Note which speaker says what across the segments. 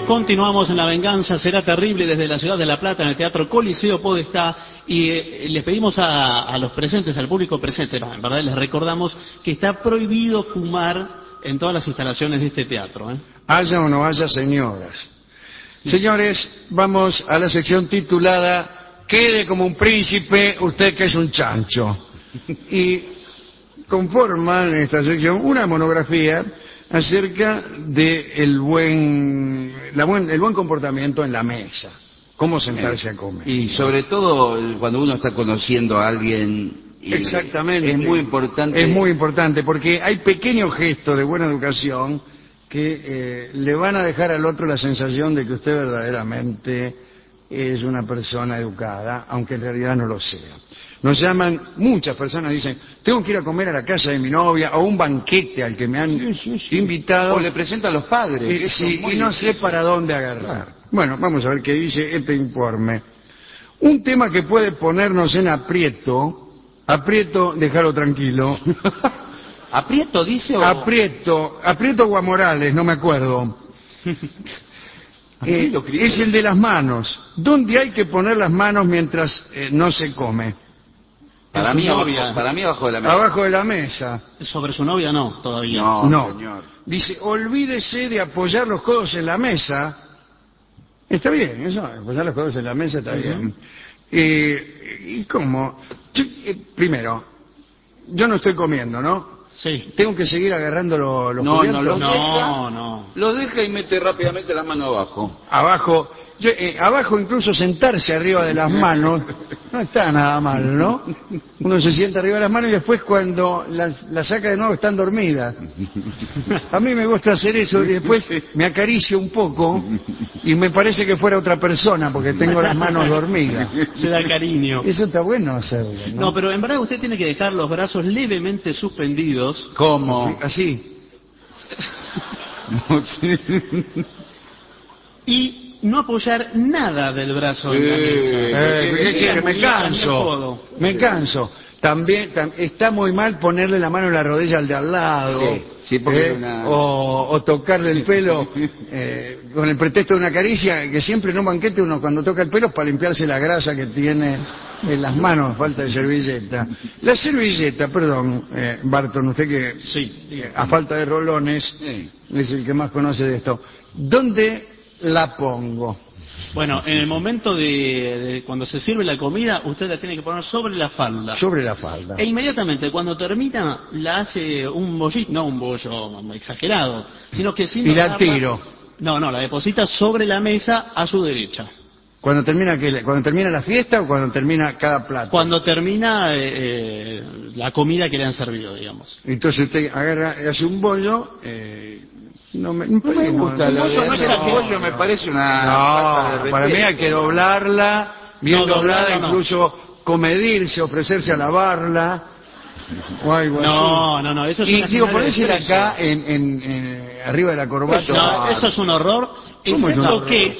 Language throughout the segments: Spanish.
Speaker 1: Continuamos en La Venganza Será Terrible desde la ciudad de La Plata, en el Teatro Coliseo Podestá, y les pedimos a los presentes, al público presente, en verdad les recordamos que está prohibido fumar en todas las instalaciones de este teatro.
Speaker 2: Haya o no haya señoras. Señores, vamos a la sección titulada Quede como un príncipe, usted que es un chancho. Y conforman esta sección una monografía acerca de el buen comportamiento en la mesa, cómo sentarse a comer.
Speaker 3: Y sobre todo cuando uno está conociendo a alguien.
Speaker 2: Exactamente.
Speaker 3: Es muy importante.
Speaker 2: Es muy importante porque hay pequeños gestos de buena educación que le van a dejar al otro la sensación de que usted verdaderamente es una persona educada, aunque en realidad no lo sea. Nos llaman, muchas personas dicen, tengo que ir a comer a la casa de mi novia, o un banquete al que me han invitado.
Speaker 3: O le presentan a los padres.
Speaker 2: Sí, y no sé para dónde agarrar. Bueno, vamos a ver qué dice este informe. Un tema que puede ponernos en aprieto, déjalo tranquilo.
Speaker 3: ¿Aprieto dice o...?
Speaker 2: Aprieto o a Morales, no me acuerdo. Es el de las manos. ¿Dónde hay que poner las manos mientras no se come?
Speaker 3: Para mí abajo de la mesa.
Speaker 2: Abajo de la mesa.
Speaker 1: Sobre su novia no, todavía.
Speaker 2: No.
Speaker 3: Señor.
Speaker 2: Dice, olvídese de apoyar los codos en la mesa. Está bien, eso, apoyar los codos en la mesa está bien. ¿Y cómo? Primero, yo no estoy comiendo, ¿no?
Speaker 1: Sí.
Speaker 2: ¿Tengo que seguir agarrando los cubiertos?
Speaker 1: No.
Speaker 3: Lo deja y mete rápidamente la mano abajo.
Speaker 2: Abajo. Abajo incluso sentarse arriba de las manos no está nada mal, ¿no? Uno se sienta arriba de las manos y después cuando las saca de nuevo están dormidas. A mí me gusta hacer eso y después me acaricio un poco y me parece que fuera otra persona porque tengo las manos dormidas.
Speaker 1: Se da cariño.
Speaker 2: Eso está bueno hacerlo, ¿no?
Speaker 1: No, pero en verdad usted tiene que dejar los brazos levemente suspendidos.
Speaker 3: ¿Cómo?
Speaker 2: Así.
Speaker 1: Y no apoyar nada del brazo en la mesa.
Speaker 2: ¿Qué quiere? Me canso. También está muy mal ponerle la mano en la rodilla al de al lado.
Speaker 3: Sí, porque
Speaker 2: o tocarle el pelo con el pretexto de una caricia, que siempre en un banquete uno cuando toca el pelo es para limpiarse la grasa que tiene en las manos, falta de servilleta. La servilleta, perdón, Barton, usted que a falta de rolones es el que más conoce de esto. ¿Dónde la pongo?
Speaker 1: Bueno, en el momento de cuando se sirve la comida, usted la tiene que poner sobre la falda.
Speaker 2: Sobre la falda.
Speaker 1: E inmediatamente cuando termina, la hace un bollito, no un bollo exagerado, sino que sin...
Speaker 2: Y la tiro.
Speaker 1: No, la deposita sobre la mesa a su derecha.
Speaker 2: ¿Cuando termina qué? ¿Cuando termina la fiesta o cuando termina cada plato?
Speaker 1: Cuando termina la comida que le han servido, digamos.
Speaker 2: Entonces usted agarra, hace un bollo... No me gusta.
Speaker 3: El bollo me parece una...
Speaker 2: No, para mí hay que doblarla, bien doblada, incluso comedirse, ofrecerse a lavarla, o algo así.
Speaker 1: No, eso es
Speaker 2: y
Speaker 1: una
Speaker 2: digo,
Speaker 1: señal de
Speaker 2: ponérsela
Speaker 1: desprecio.
Speaker 2: acá, arriba de la corbata.
Speaker 1: No, eso es un horror. Excepto que...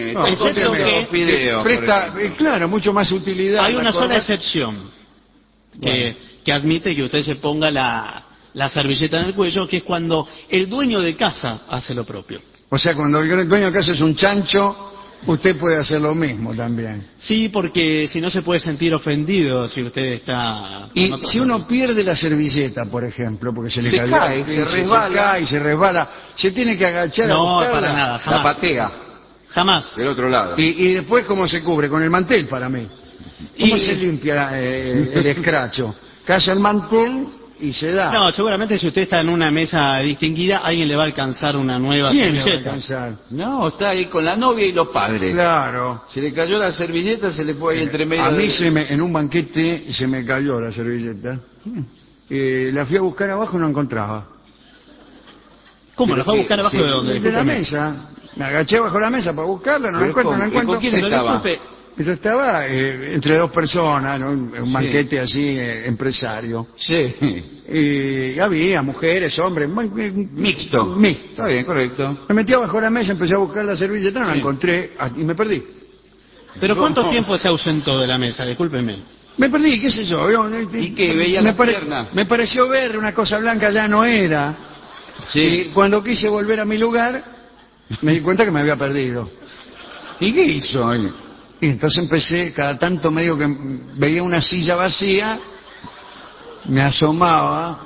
Speaker 2: Presta, claro, mucho más utilidad.
Speaker 1: Hay una sola excepción que admite que usted se ponga la servilleta en el cuello, que es cuando el dueño de casa hace lo propio.
Speaker 2: O sea, cuando el dueño de casa es un chancho, usted puede hacer lo mismo también.
Speaker 1: Sí, porque si no se puede sentir ofendido si usted está...
Speaker 2: Y si uno pierde la servilleta, por ejemplo, porque se le cayó, se resbala, se tiene que agachar a buscarla.
Speaker 1: No, para nada, jamás.
Speaker 3: La patea.
Speaker 1: Jamás.
Speaker 3: Del otro lado.
Speaker 2: Y después, ¿cómo se cubre? Con el mantel, para mí. ¿Cómo se limpia el escracho? Calla el mantel y se da.
Speaker 1: No, seguramente si usted está en una mesa distinguida, alguien le va a alcanzar una nueva
Speaker 2: ¿Quién le va a
Speaker 1: servilleta.
Speaker 2: alcanzar?
Speaker 3: No, está ahí con la novia y los padres.
Speaker 2: Claro.
Speaker 3: Se le cayó la servilleta, se le fue ahí entre medio.
Speaker 2: A mí en un banquete se me cayó la servilleta. La fui a buscar abajo y no encontraba.
Speaker 1: ¿Cómo? ¿La fue a buscar abajo de dónde?
Speaker 2: De la mesa. Me agaché bajo la mesa para buscarla, no la encuentro.
Speaker 3: ¿Con quién estaba?
Speaker 2: Eso estaba entre dos personas, ¿no? Un banquete así, empresario.
Speaker 3: Sí.
Speaker 2: Y había mujeres, hombres,
Speaker 3: Mixto. Está bien, correcto.
Speaker 2: Me metí abajo de la mesa, empecé a buscar la servilleta, no la encontré y me perdí.
Speaker 1: ¿Pero cuánto tiempo se ausentó de la mesa? Discúlpeme.
Speaker 2: Me perdí, qué sé yo.
Speaker 3: ¿Y qué? ¿Veía la pierna?
Speaker 2: Me pareció ver una cosa blanca, ya no era.
Speaker 3: Sí.
Speaker 2: Y cuando quise volver a mi lugar, Me di cuenta que me había perdido.
Speaker 3: ¿Y qué hizo?
Speaker 2: Y entonces empecé, cada tanto medio que veía una silla vacía, me asomaba,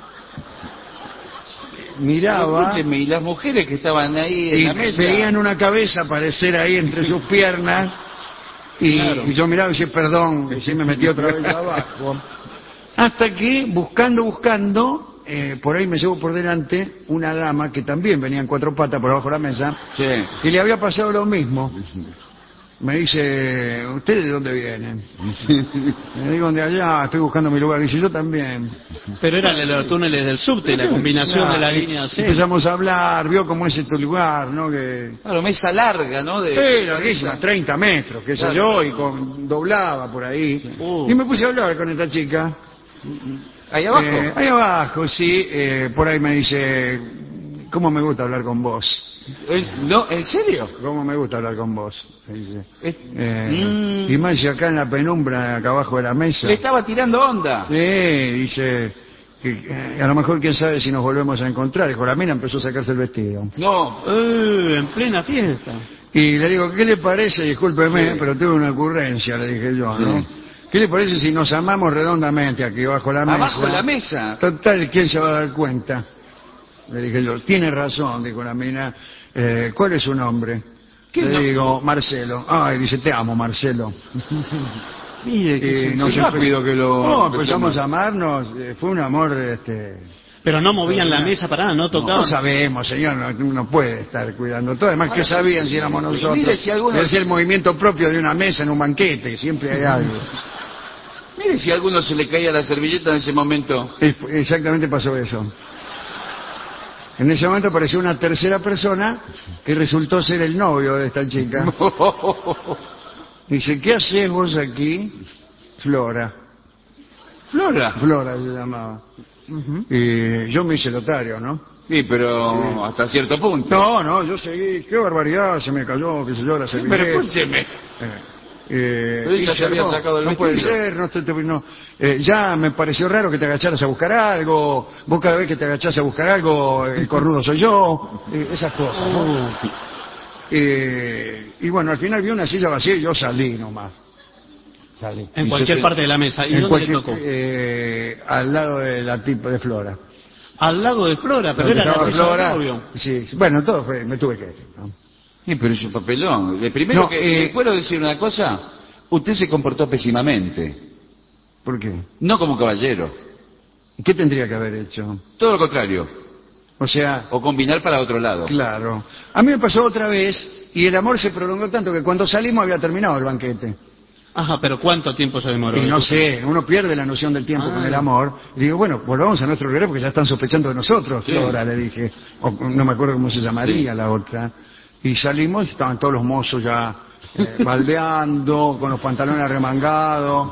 Speaker 2: miraba,
Speaker 3: Escúcheme, y las mujeres que estaban ahí en
Speaker 2: y
Speaker 3: la mesa.
Speaker 2: veían una cabeza aparecer ahí entre sus piernas, y yo miraba y decía, perdón, y me metí otra vez abajo. Hasta que, buscando, por ahí me llevo por delante una dama que también venía en cuatro patas por abajo de la mesa,
Speaker 3: Sí.
Speaker 2: y le había pasado lo mismo. Me dice, ¿ustedes de dónde vienen? Le digo, de allá, estoy buscando mi lugar. Y dice, yo también.
Speaker 1: Pero eran los túneles del subte, la combinación de la línea C.
Speaker 2: Empezamos a hablar, vio cómo es este lugar, ¿no?
Speaker 3: Claro, mesa larga, ¿no? De
Speaker 2: Larguísima, 30 metros, qué sé yo, y doblaba por ahí. Y me puse a hablar con esta chica.
Speaker 3: ¿Ahí abajo?
Speaker 2: Ahí abajo, sí. Por ahí me dice, ¿cómo me gusta hablar con vos?
Speaker 3: No, ¿en serio?
Speaker 2: ¿Cómo me gusta hablar con vos? Dice. Y más si acá en la penumbra, acá abajo de la mesa.
Speaker 3: Le estaba tirando onda.
Speaker 2: Dice que a lo mejor quién sabe si nos volvemos a encontrar. Y con la mina empezó a sacarse el vestido.
Speaker 3: No.
Speaker 1: En plena fiesta.
Speaker 2: Y le digo, ¿qué le parece? Discúlpeme, pero tuve una ocurrencia, le dije yo, ¿no? ¿Qué le parece si nos amamos redondamente aquí bajo la mesa?
Speaker 3: ¿Abajo de la mesa?
Speaker 2: Total, ¿quién se va a dar cuenta? Le dije yo, tiene razón, dijo la mina. ¿Cuál es su nombre? Le digo, Marcelo. Ay, dice, te amo, Marcelo.
Speaker 1: Mire,
Speaker 2: Y
Speaker 1: que
Speaker 2: nos
Speaker 3: rápido que lo...
Speaker 2: empezamos a amarnos, fue un amor,
Speaker 1: Pero no movían la mesa para nada, no tocaban.
Speaker 2: No sabemos, señor, no puede estar cuidando todo. Además, ¿qué sabían si éramos nosotros?
Speaker 3: Mire si alguno...
Speaker 2: Es el movimiento propio de una mesa en un banquete, siempre hay algo.
Speaker 3: Mire si a alguno se le caía la servilleta en ese momento.
Speaker 2: Exactamente pasó eso. En ese momento apareció una tercera persona que resultó ser el novio de esta chica. Dice, ¿qué haces vos aquí? Flora.
Speaker 3: ¿Flora?
Speaker 2: Flora se llamaba. Y yo me hice lotario, ¿no?
Speaker 3: Sí, pero hasta cierto punto.
Speaker 2: No, yo seguí, qué barbaridad, se me cayó, qué sé yo, la servilleta.
Speaker 3: Pero escúcheme.
Speaker 2: Pero
Speaker 3: ella se había sacado el
Speaker 2: no puede
Speaker 3: vestido.
Speaker 2: ser, ya me pareció raro que te agacharas a buscar algo, vos cada vez que te agachás a buscar algo, el cornudo soy yo, esas cosas, ¿no? Y bueno, al final vi una silla vacía y yo salí nomás. Salí.
Speaker 1: En cualquier parte de la mesa. ¿Y dónde le tocó?
Speaker 2: Al lado de la tipa de Flora.
Speaker 1: Al lado de Flora, pero era la silla
Speaker 2: Flora,
Speaker 1: del novio.
Speaker 2: sí, bueno, todo fue, me tuve que ir, ¿no?
Speaker 3: Sí, pero es un papelón. Primero
Speaker 2: No,
Speaker 3: ¿puedo decir una cosa? Usted se comportó pésimamente.
Speaker 2: ¿Por qué?
Speaker 3: No como caballero.
Speaker 2: ¿Qué tendría que haber hecho?
Speaker 3: Todo lo contrario.
Speaker 2: O sea,
Speaker 3: O combinar para otro lado.
Speaker 2: claro. A mí me pasó otra vez y el amor se prolongó tanto que cuando salimos había terminado el banquete.
Speaker 1: Ajá, pero ¿cuánto tiempo se demoró?
Speaker 2: Y no sé, uno pierde la noción del tiempo con el amor. Y digo, bueno, volvamos a nuestro regreso porque ya están sospechando de nosotros,
Speaker 3: Sí.
Speaker 2: Flora, le dije. O no me acuerdo cómo se llamaría la otra. Y salimos, estaban todos los mozos ya baldeando, con los pantalones arremangados.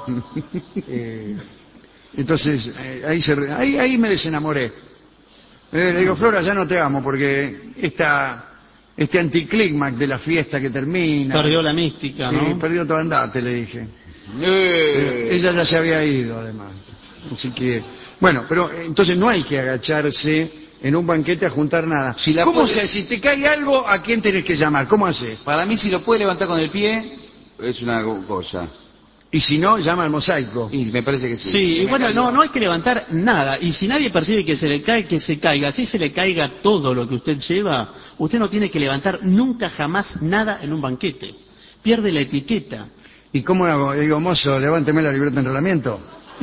Speaker 2: Entonces, ahí me desenamoré. Le digo, Flora, ya no te amo porque este anticlímax de la fiesta que termina.
Speaker 1: Perdió la mística,
Speaker 2: Sí,
Speaker 1: ¿no?
Speaker 2: perdió todo andate, le dije. Ella ya se había ido, además. Así que, bueno, pero entonces no hay que agacharse en un banquete a juntar nada.
Speaker 3: Si la
Speaker 2: ¿Cómo
Speaker 3: puede-
Speaker 2: se, si te cae algo, a quién tenés que llamar? ¿Cómo haces?
Speaker 3: Para mí, si lo puede levantar con el pie, es una cosa.
Speaker 2: Y si no, llama al mosaico.
Speaker 3: Y me parece que sí.
Speaker 1: Sí, y
Speaker 3: Se me
Speaker 1: bueno,
Speaker 3: cayó.
Speaker 1: no hay que levantar nada. Y si nadie percibe que se le cae, que se caiga. Si se le caiga todo lo que usted lleva, usted no tiene que levantar nunca jamás nada en un banquete. Pierde la etiqueta.
Speaker 2: ¿Y cómo hago? Digo, mozo, levánteme la libreta de enrolamiento.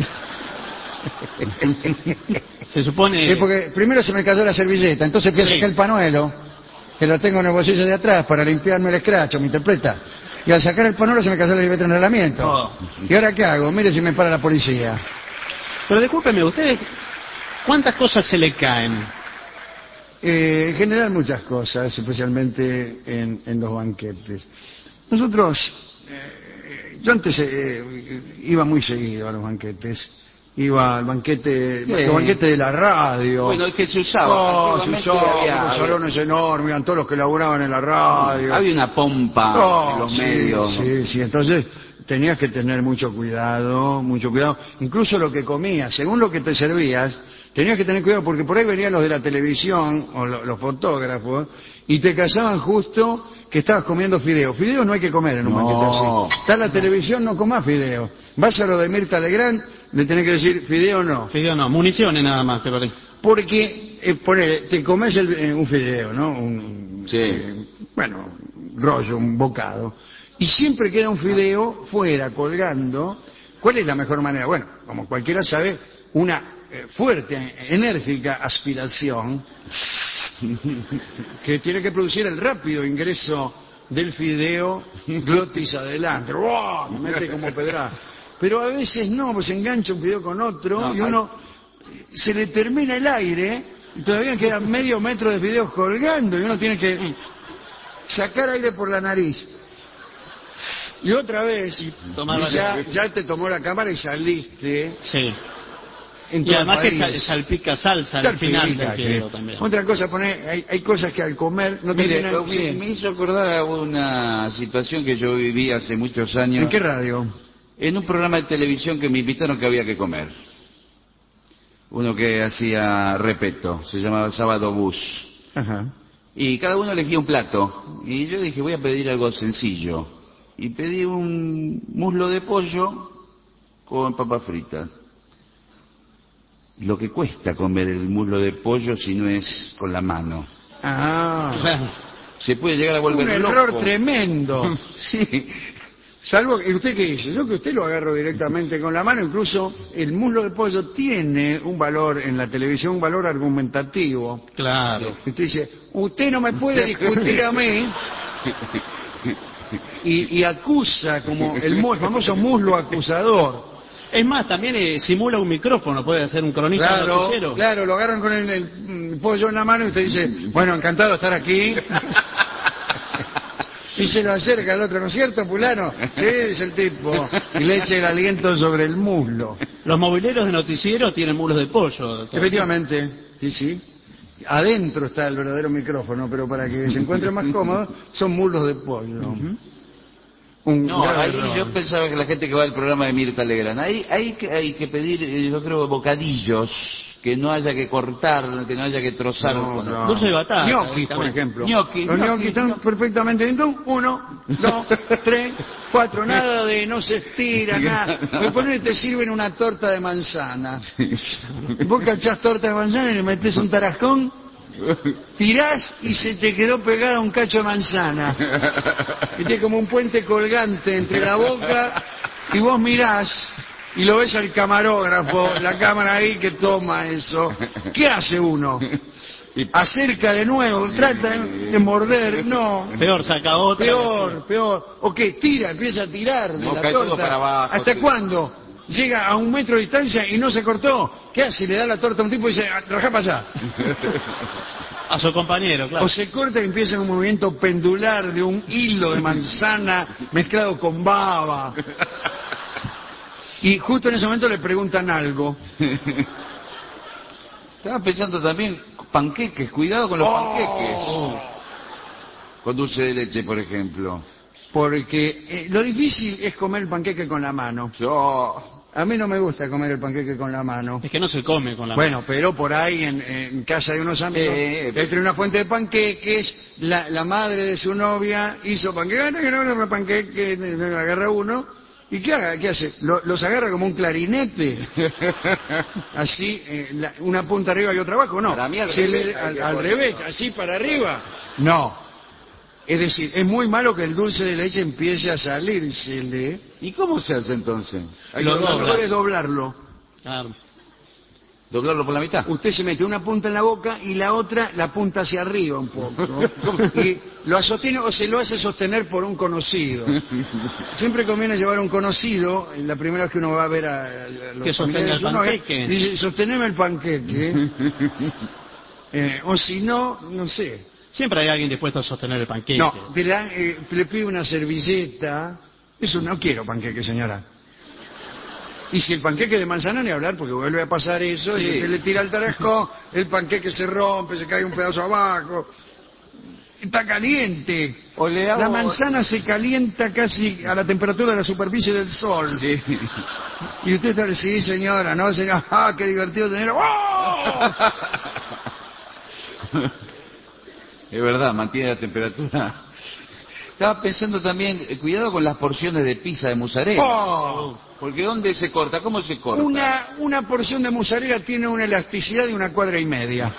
Speaker 1: Se supone...
Speaker 2: Porque primero se me cayó la servilleta, entonces fui a
Speaker 1: Sí.
Speaker 2: sacar el panuelo, que lo tengo en el bolsillo de atrás para limpiarme el escracho, ¿me interpreta? Y al sacar el panuelo se me cayó la libreta de enrolamiento.
Speaker 1: Oh.
Speaker 2: ¿Y ahora qué hago? Mire si me para la policía.
Speaker 1: Pero discúlpeme, ¿ustedes cuántas cosas se le caen?
Speaker 2: En general muchas cosas, especialmente en los banquetes. Nosotros, yo antes iba muy seguido a los banquetes. Iba al banquete,
Speaker 3: Sí.
Speaker 2: los banquetes de la radio.
Speaker 3: Bueno, es que se usaba.
Speaker 2: Se
Speaker 3: Antiguamente
Speaker 2: usaba,
Speaker 3: había-
Speaker 2: los salones enormes, iban todos los que laburaban en la radio.
Speaker 3: Había una pompa
Speaker 2: Oh,
Speaker 3: en los
Speaker 2: sí,
Speaker 3: medios.
Speaker 2: Sí, entonces tenías que tener mucho cuidado, mucho cuidado. Incluso lo que comías, según lo que te servías, Tenías que tener cuidado porque por ahí venían los de la televisión o los fotógrafos y te callaban justo que estabas comiendo fideos. Fideos no hay que comer en un banquete así. Está la televisión, no comás fideos. Vas a lo de Mirta Legrand, le tenés que decir fideo no.
Speaker 1: Fideo no, municiones nada más, te parece.
Speaker 2: Porque, te comes un fideo, ¿no? Bueno, rollo, un bocado. Y siempre queda un fideo fuera, colgando. ¿Cuál es la mejor manera? Bueno, como cualquiera sabe, una fuerte, enérgica aspiración que tiene que producir el rápido ingreso del fideo glotis adelante. ¡Wow! Me mete como pedra. Pero a veces no, pues engancha un fideo con otro y uno se le termina el aire y todavía queda medio metro de fideos colgando y uno tiene que sacar aire por la nariz. Y otra vez, ya te tomó la cámara y saliste.
Speaker 1: Sí.
Speaker 2: Y
Speaker 1: además que salpica salsa al final del fideo también.
Speaker 2: Otra cosa, hay cosas que al comer no terminan.
Speaker 3: Me hizo acordar a una situación que yo viví hace muchos años.
Speaker 2: ¿En qué radio?
Speaker 3: En un programa de televisión que me invitaron que había que comer. Uno que hacía repeto, se llamaba Sábado Bus.
Speaker 2: Ajá.
Speaker 3: Y cada uno elegía un plato. Y yo dije, voy a pedir algo sencillo. Y pedí un muslo de pollo con papas fritas. Lo que cuesta comer el muslo de pollo si no es con la mano. Se puede llegar a volver loco.
Speaker 2: Un error tremendo.
Speaker 3: Sí.
Speaker 2: Salvo que usted qué dice, yo que usted lo agarro directamente con la mano, incluso el muslo de pollo tiene un valor en la televisión, un valor argumentativo.
Speaker 1: Claro.
Speaker 2: Usted dice, usted no me puede discutir a mí y acusa como el famoso muslo acusador.
Speaker 1: Es más, también simula un micrófono, puede hacer un cronista noticiero.
Speaker 2: Claro, lo agarran con el pollo en la mano y usted dice, bueno, encantado de estar aquí. Y se lo acerca al otro, ¿no es cierto, fulano? Sí, es el tipo. Y le echa el aliento sobre el muslo.
Speaker 1: Los mobileros de noticiero tienen muslos de pollo.
Speaker 2: Efectivamente, sí. Adentro está el verdadero micrófono, pero para que se encuentre más cómodo, son muslos de pollo.
Speaker 3: Ahí yo pensaba que la gente que va al programa de Mirta Legrand, hay que pedir, yo creo, bocadillos, que no haya que cortar, que no haya que trozar.
Speaker 1: Dulce de batata.
Speaker 2: Ñoquis, por ejemplo.
Speaker 3: Los
Speaker 2: ñoquis están perfectamente bien. 1, 2, 3, 4, nada de no se estira, nada. Me ponen y te sirven una torta de manzana. Vos cachás torta de manzana y le metés un tarascón, tirás y se te quedó pegada un cacho de manzana. Y tiene como un puente colgante entre la boca y vos mirás y lo ves al camarógrafo, la cámara ahí que toma eso. ¿Qué hace uno? Acerca de nuevo, trata de morder, no.
Speaker 1: Peor, saca otra.
Speaker 2: Peor. ¿O qué? Empieza a tirar de la
Speaker 3: cae todo
Speaker 2: torta.
Speaker 3: para abajo.
Speaker 2: ¿Hasta cuándo? Llega a 1 metro de distancia y no se cortó. ¿Qué hace? Le da la torta a un tipo y dice, rajá para allá.
Speaker 1: A su compañero, claro.
Speaker 2: O se corta y empieza un movimiento pendular de un hilo de manzana mezclado con baba. Y justo en ese momento le preguntan algo.
Speaker 3: Estaba pensando también, panqueques, cuidado con los panqueques. Con dulce de leche, por ejemplo.
Speaker 2: Porque lo difícil es comer el panqueque con la mano. A mí no me gusta comer el panqueque con la mano.
Speaker 1: Es que no se come con la mano.
Speaker 2: Bueno, pero por ahí en casa de unos amigos, entre una fuente de panqueques, la madre de su novia hizo panqueques, agarra uno. ¿Y qué hace? Los agarra como un clarinete. Así, una punta arriba y otra abajo, no.
Speaker 3: Para mí al
Speaker 2: revés, así para arriba. No. Es decir, es muy malo que el dulce de leche empiece a salírsele.
Speaker 3: ¿Y cómo se hace entonces?
Speaker 2: Puede doblarlo.
Speaker 1: Claro.
Speaker 3: ¿Doblarlo por la mitad?
Speaker 2: Usted se mete una punta en la boca y la otra la punta hacia arriba un poco. Y lo sostiene o se lo hace sostener por un conocido. Siempre conviene llevar un conocido, la primera vez que uno va a ver a los
Speaker 1: que sostenga el panqueque.
Speaker 2: Dice, sosteneme el panqueque. O si no, no sé.
Speaker 1: Siempre hay alguien dispuesto a sostener el panqueque.
Speaker 2: No, le pide una servilleta. Eso no quiero panqueque, señora. Y si el panqueque de manzana, ni hablar, porque vuelve a pasar eso, y usted le tira el tarascón, el panqueque se rompe, se cae un pedazo abajo. Está caliente. La manzana se calienta casi a la temperatura de la superficie del sol.
Speaker 3: Sí.
Speaker 2: Y usted está, sí, señora, no, señora, qué divertido tener. ¡Oh!
Speaker 3: Es verdad, mantiene la temperatura. Estaba pensando también, cuidado con las porciones de pizza de mozzarella.
Speaker 2: ¡Oh!
Speaker 3: Porque ¿dónde se corta? ¿Cómo se corta?
Speaker 2: Una porción de mozzarella tiene una elasticidad de 1,5 cuadras.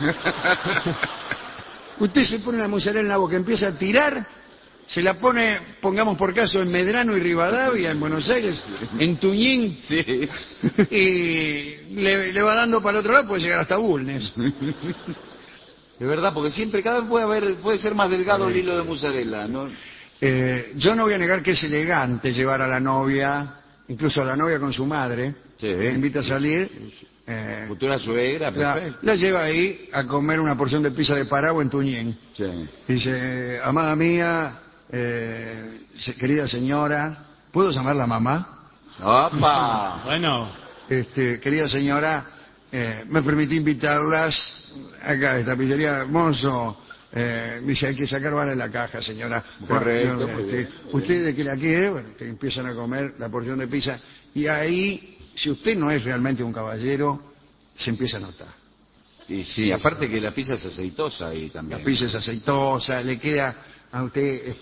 Speaker 2: Usted se pone la mozzarella en la boca, empieza a tirar, se la pone, pongamos por caso, en Medrano y Rivadavia, en Buenos Aires, en Tuñín,
Speaker 3: Sí.
Speaker 2: y le va dando para el otro lado, puede llegar hasta Bulnes.
Speaker 3: Es verdad, porque siempre, cada vez puede ser más delgado el hilo de mozzarella, ¿no?
Speaker 2: Yo no voy a negar que es elegante llevar a la novia, incluso a la novia con su madre,
Speaker 3: Sí.
Speaker 2: la invita a salir,
Speaker 3: Futura suegra, perfecto.
Speaker 2: la lleva ahí a comer una porción de pizza de Paragua en Tuñén.
Speaker 3: Sí.
Speaker 2: Dice, amada mía, querida señora, ¿puedo llamarla mamá?
Speaker 3: ¡Opa!
Speaker 1: Bueno,
Speaker 2: Querida señora, me permití invitarlas acá a esta pizzería hermoso. Dice, hay que sacar bala en la caja, señora.
Speaker 3: Correcto, muy bien.
Speaker 2: ¿Usted de qué la quiere? Bueno, que empiezan a comer la porción de pizza. Y ahí, si usted no es realmente un caballero, se empieza a notar.
Speaker 3: Y sí, aparte que la pizza es aceitosa ahí también.
Speaker 2: La pizza es aceitosa, le queda a usted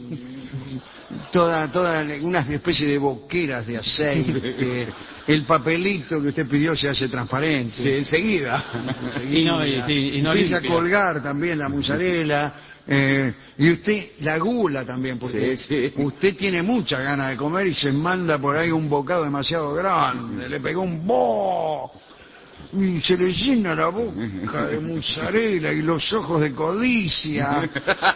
Speaker 2: toda una especie de boqueras de aceite. El papelito que usted pidió se hace transparente.
Speaker 3: Sí, enseguida.
Speaker 1: y no
Speaker 2: Empieza a
Speaker 1: limpia.
Speaker 2: colgar también la mozzarella. Y usted, la gula también, porque
Speaker 3: Sí, sí.
Speaker 2: usted tiene mucha ganas de comer y se manda por ahí un bocado demasiado grande. Le pegó un bo y se le llena la boca de mozzarella y los ojos de codicia.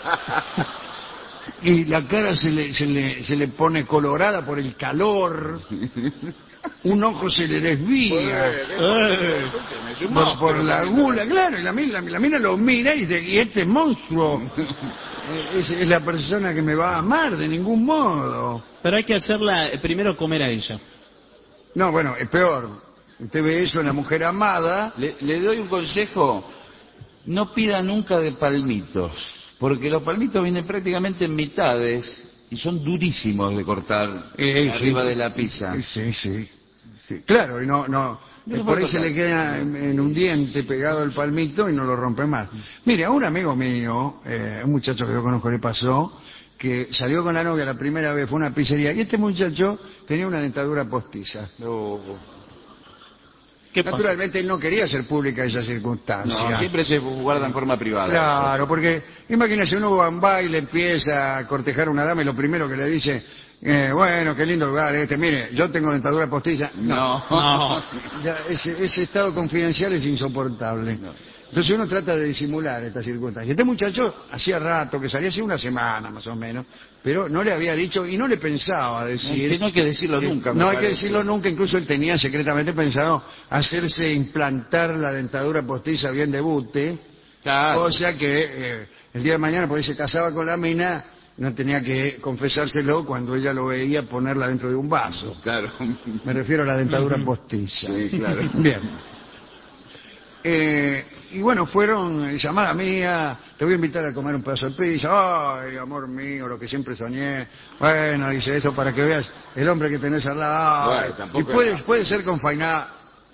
Speaker 2: Y la cara se le pone colorada por el calor. Un ojo se le desvía por la gula, claro, y la mina lo mira y dice, y este monstruo es la persona que me va a amar de ningún modo.
Speaker 1: Pero hay que hacerla primero comer a ella.
Speaker 2: No, bueno, es peor. Usted ve eso en la mujer amada.
Speaker 3: Le doy un consejo, no pida nunca de palmitos, porque los palmitos vienen prácticamente en mitades y son durísimos de cortar arriba de la pizza.
Speaker 2: Sí. Claro, y no por ahí se le queda en un diente pegado el palmito y no lo rompe más. Mire, a un amigo mío, un muchacho que yo conozco, le pasó que salió con la novia la primera vez, fue a una pizzería, y este muchacho tenía una dentadura postiza.
Speaker 1: ¿Qué pasa?
Speaker 2: Naturalmente él no quería hacer pública esa circunstancia.
Speaker 3: No, siempre se guarda en forma privada.
Speaker 2: Claro, porque imagínese, uno va en baile, empieza a cortejar a una dama y lo primero que le dice, bueno, qué lindo lugar mire, yo tengo dentadura postiza.
Speaker 3: No.
Speaker 2: Ya, ese estado confidencial es insoportable.
Speaker 3: No.
Speaker 2: Entonces uno trata de disimular estas circunstancias. Este muchacho hacía rato que salía, hace una semana más o menos, pero no le había dicho y no le pensaba decir.
Speaker 3: Que no hay que decirlo nunca.
Speaker 2: No hay que decirlo nunca, incluso él tenía secretamente pensado hacerse implantar la dentadura postiza bien de bute,
Speaker 3: Claro.
Speaker 2: o sea que el día de mañana, porque se casaba con la mina, no tenía que confesárselo cuando ella lo veía ponerla dentro de un vaso.
Speaker 3: Claro.
Speaker 2: Me refiero a la dentadura postiza.
Speaker 3: Sí, claro.
Speaker 2: Bien. Y bueno, fueron, llamada mía, te voy a invitar a comer un pedazo de pizza. Ay, amor mío, lo que siempre soñé. Bueno, dice eso para que veas el hombre que tenés al lado.
Speaker 3: Bueno,
Speaker 2: Y
Speaker 3: tampoco
Speaker 2: puede ser con faina.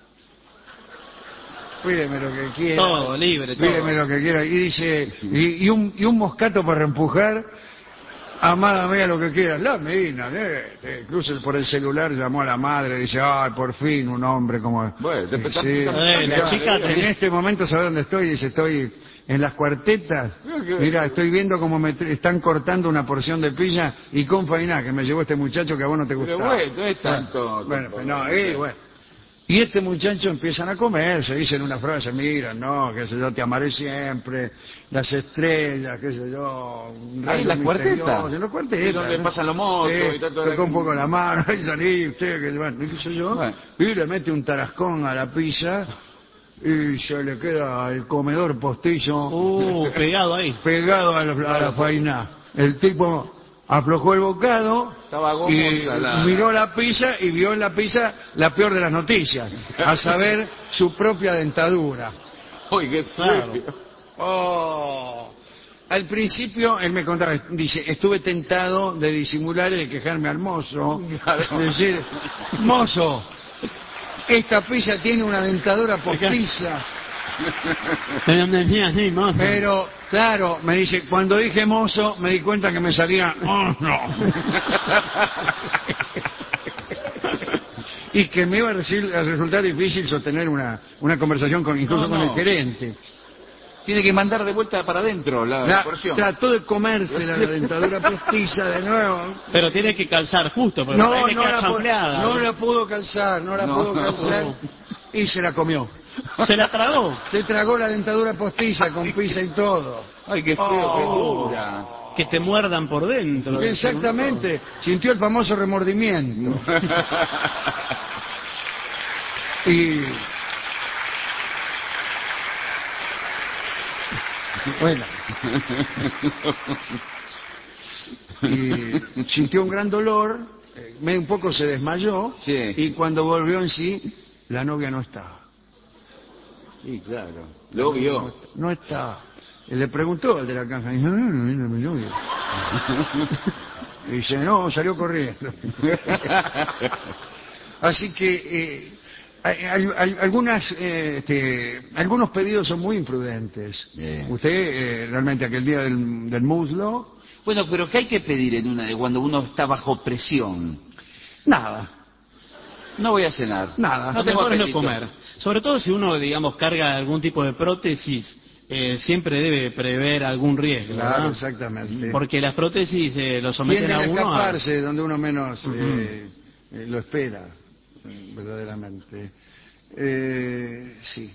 Speaker 2: Pídeme lo que quiera.
Speaker 1: Todo, libre, todo.
Speaker 2: Pídeme lo que quiera. Y dice, y un moscato para reempujar. Amada mía, lo que quieras. La mina, incluso por el celular llamó a la madre, dice, ay, por fin un hombre como...
Speaker 3: Bueno, te empezás
Speaker 2: Sí.
Speaker 1: La chica
Speaker 2: En este momento, ¿sabes dónde estoy? Dice, estoy en las cuartetas. Mira, estoy viendo cómo me están cortando una porción de pizza y con faina que me llevó este muchacho que a vos no te
Speaker 3: Pero
Speaker 2: gustaba.
Speaker 3: bueno, no es tanto.
Speaker 2: Bueno, pues no, bueno. Y este muchacho empiezan a comer, se dicen una frase, mira, no, qué sé yo, te amaré siempre, las estrellas, qué sé yo, un
Speaker 3: Ah, ¿en
Speaker 2: rayo
Speaker 3: la cuarteta?
Speaker 2: misterioso, en la cuarteta.
Speaker 3: ¿Y dónde
Speaker 2: ¿no?
Speaker 3: pasan los motos
Speaker 2: Sí,
Speaker 3: y tanto?
Speaker 2: tocó un poco la mano, y salí, usted, que bueno, qué sé yo,
Speaker 3: Bueno.
Speaker 2: y le mete un tarascón a la pizza, y se le queda el comedor postillo
Speaker 1: Pegado ahí.
Speaker 2: pegado a la faina. El tipo aflojó el bocado
Speaker 3: Estaba
Speaker 2: y
Speaker 3: gomosa
Speaker 2: miró la pizza y vio en la pizza la peor de las noticias, a saber, su propia dentadura.
Speaker 3: Uy, qué
Speaker 1: Claro.
Speaker 3: feo.
Speaker 2: Al principio él me contaba, dice, estuve tentado de disimular y de quejarme al mozo,
Speaker 3: Claro.
Speaker 2: decir, mozo, esta pizza tiene una dentadura postiza. Pero, claro, me dice, cuando dije mozo, me di cuenta que me salía... Oh, no. Y que me iba a resultar difícil sostener una conversación incluso con el gerente.
Speaker 3: Tiene que mandar de vuelta para adentro la porción.
Speaker 2: Trató de comerse la dentadura postiza de nuevo.
Speaker 1: Pero tiene que calzar justo, porque
Speaker 2: no la pudo calzar, y se la comió.
Speaker 1: ¿Se la tragó?
Speaker 2: Se tragó la dentadura postiza con pizza y todo.
Speaker 3: Ay, qué feo, qué dura.
Speaker 1: Que te muerdan por dentro.
Speaker 2: Exactamente, sintió el famoso remordimiento. Y... bueno. Y sintió un gran dolor, un poco se desmayó,
Speaker 3: sí.
Speaker 2: Y cuando volvió en sí, la novia no estaba.
Speaker 3: Sí, claro. Lo vio.
Speaker 2: No estaba. Y le preguntó al de la caja, y dijo, no vino mi novia. Y dice, no, salió corriendo. Así que algunos pedidos son muy imprudentes.
Speaker 3: Bien.
Speaker 2: Usted realmente aquel día del muslo...
Speaker 3: Bueno, pero ¿qué hay que pedir cuando uno está bajo presión?
Speaker 2: Nada.
Speaker 3: No voy a cenar.
Speaker 2: Nada.
Speaker 1: No tengo apetito. No comer. Sobre todo si uno, digamos, carga algún tipo de prótesis, siempre debe prever algún riesgo.
Speaker 2: Claro,
Speaker 1: ¿verdad?
Speaker 2: Exactamente.
Speaker 1: Porque las prótesis lo someten a uno
Speaker 2: escaparse donde uno menos lo espera, verdaderamente. Sí.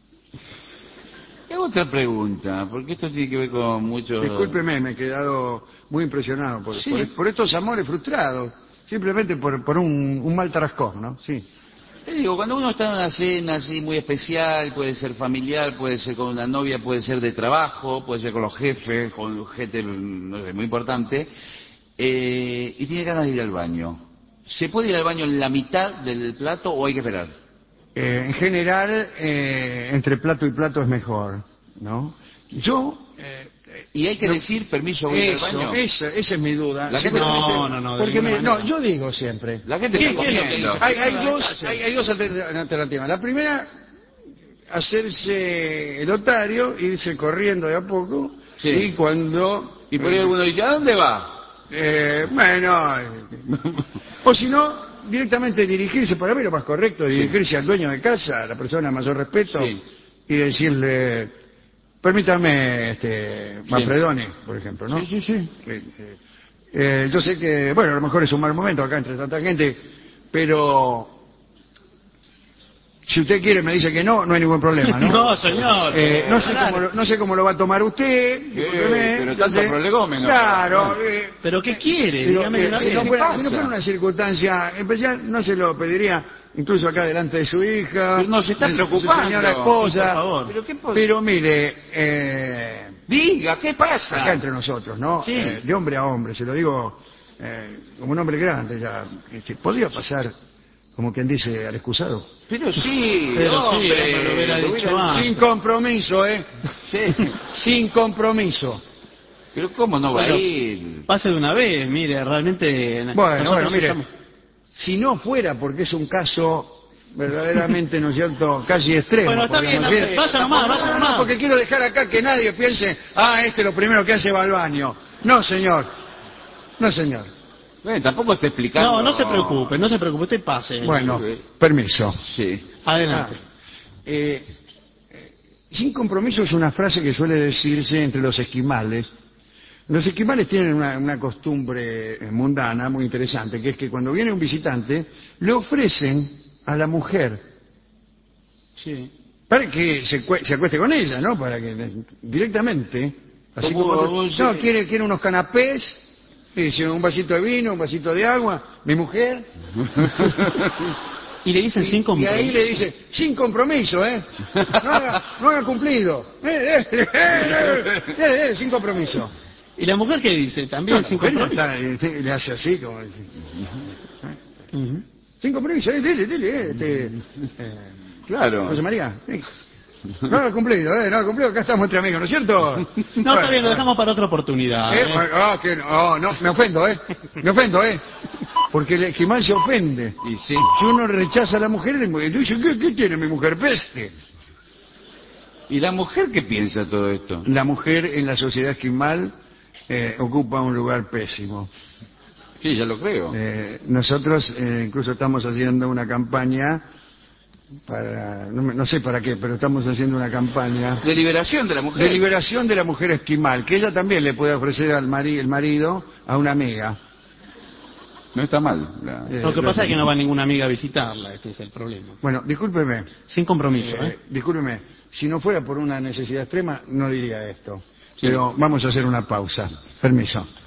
Speaker 3: Y hago otra pregunta, porque esto tiene que ver con muchos...
Speaker 2: Discúlpeme, me he quedado muy impresionado por estos amores frustrados, simplemente por un mal tarascón, ¿no? Sí.
Speaker 3: Te digo, cuando uno está en una cena así muy especial, puede ser familiar, puede ser con una novia, puede ser de trabajo, puede ser con los jefes, con gente no sé, muy importante, y tiene ganas de ir al baño. ¿Se puede ir al baño en la mitad del plato o hay que esperar?
Speaker 2: En general, entre plato y plato es mejor, ¿no? Yo...
Speaker 3: ¿Y hay que decir permiso voy al baño?
Speaker 2: Esa es mi duda.
Speaker 3: La gente
Speaker 1: no.
Speaker 2: Porque yo digo siempre.
Speaker 3: La gente está comiendo.
Speaker 2: Hay dos alternativas. La primera, hacerse el otario, irse corriendo de a poco,
Speaker 3: sí.
Speaker 2: Y cuando...
Speaker 3: Y por ahí alguno dice, ¿a dónde va?
Speaker 2: O si no, directamente dirigirse, para mí lo más correcto, dirigirse al dueño de casa, a la persona de mayor respeto,
Speaker 3: sí.
Speaker 2: Y decirle, permítame, Manfredoni, por ejemplo, ¿no?
Speaker 3: Sí.
Speaker 2: Yo sé que, bueno, a lo mejor es un mal momento acá entre tanta gente, pero si usted quiere me dice que no hay ningún problema, ¿no?
Speaker 1: No, señor.
Speaker 2: No sé cómo lo va a tomar usted.
Speaker 3: Pero tanto prolegómeno.
Speaker 2: Claro.
Speaker 1: ¿Pero qué quiere? Dígame
Speaker 2: si no fuera una circunstancia especial, no se lo pediría incluso acá delante de su hija.
Speaker 3: Pero no se está preocupando.
Speaker 2: Su señora esposa.
Speaker 1: Por favor.
Speaker 2: Pero mire...
Speaker 3: diga, ¿qué pasa?
Speaker 2: Acá entre nosotros, ¿no?
Speaker 1: Sí.
Speaker 2: De hombre a hombre, se lo digo como un hombre grande ya. ¿Podría pasar, como quien dice, al excusado?
Speaker 3: Pero sí,
Speaker 1: hombre, lo hubiera dicho antes.
Speaker 2: Sin compromiso,
Speaker 3: Sí.
Speaker 2: Sin compromiso.
Speaker 3: Pero ¿cómo no va a ir?
Speaker 1: Pase de una vez, mire, realmente...
Speaker 2: Bueno, mire, si no fuera porque es un caso verdaderamente, ¿no es cierto?, casi extremo.
Speaker 1: Bueno, está bien, vaya nomás.
Speaker 2: Porque quiero dejar acá que nadie piense, lo primero que hace va al baño. No, señor.
Speaker 3: Bueno, tampoco está explicando...
Speaker 1: No se preocupe, usted pase.
Speaker 2: Bueno, permiso.
Speaker 3: Sí.
Speaker 1: Adelante.
Speaker 2: Sin compromiso es una frase que suele decirse entre los esquimales. Los esquimales tienen una costumbre mundana muy interesante, que es que cuando viene un visitante, le ofrecen a la mujer para que se acueste con ella, ¿no? Para que directamente, así como quiere unos canapés, dice un vasito de vino, un vasito de agua, mi mujer.
Speaker 1: Y le dicen sin compromiso.
Speaker 2: Y ahí le dice, sin compromiso, no haga cumplido. Sin compromiso.
Speaker 1: ¿Y la mujer qué dice? También sin compromiso.
Speaker 2: Le hace así, como dice. Sin compromiso, dile.
Speaker 3: Claro.
Speaker 2: José María. No lo he cumplido, acá estamos entre amigos, ¿no es cierto?
Speaker 1: No, está bien, lo dejamos para otra oportunidad.
Speaker 2: No, me ofendo, Porque el esquimal se ofende.
Speaker 3: Y sí.
Speaker 2: Si uno rechaza a la mujer, le dice, ¿qué tiene mi mujer? Peste.
Speaker 3: ¿Y la mujer qué piensa de todo esto?
Speaker 2: La mujer en la sociedad esquimal ocupa un lugar pésimo.
Speaker 3: Sí, ya lo creo.
Speaker 2: Nosotros incluso estamos haciendo una campaña para, no sé para qué, pero estamos haciendo una campaña
Speaker 3: De liberación de la mujer.
Speaker 2: de liberación de la mujer esquimal, que ella también le puede ofrecer al el marido a una amiga.
Speaker 3: No está mal.
Speaker 1: Lo que pasa es que no va ninguna amiga a visitarla, este es el problema.
Speaker 2: Bueno, discúlpeme,
Speaker 1: Sin compromiso, ¿eh?
Speaker 2: discúlpeme, si no fuera por una necesidad extrema no diría esto,
Speaker 3: Sí.
Speaker 2: pero vamos a hacer una pausa. Permiso.